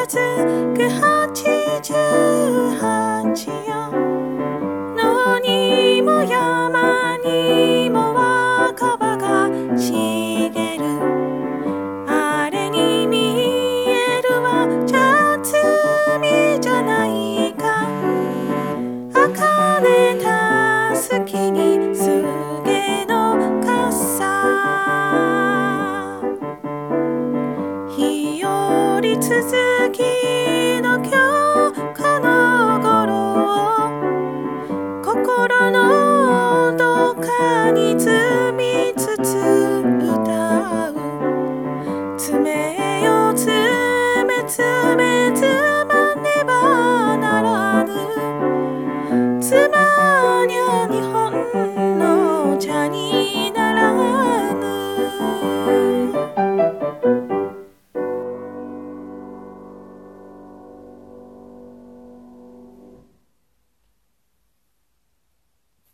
く88よ。野にも山にも若葉が茂る。あれに見えるは茶摘みじゃないか。茜たすきに